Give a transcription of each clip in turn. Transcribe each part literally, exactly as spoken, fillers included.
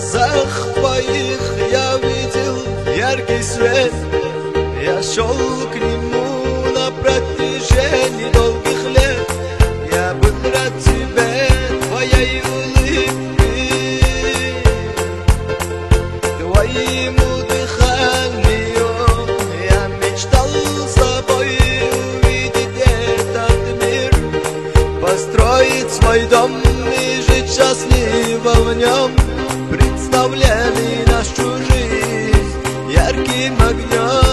глазах твоих я видел яркий свет. Я шел к нему на протяжении долгих лет. Я был рад тебе, твоей улыбке, твоему дыханию. Я мечтал с тобой увидеть этот мир, построить свой дом и жить счастливо в нем. Представляли нашу жизнь ярким огнем.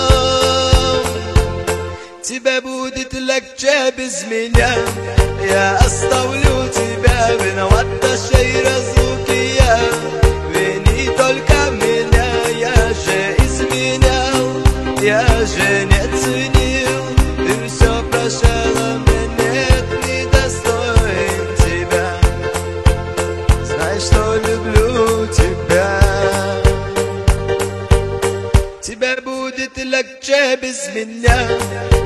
Тебе будет легче без меня, я оставлю тебя, виновата сей разлуки я. Вини только меня, я же изменял, я же не ценил. Ты все прощала, мне нет, недостоин тебя. Знай, что люблю тебя. Тебе будет легче без меня.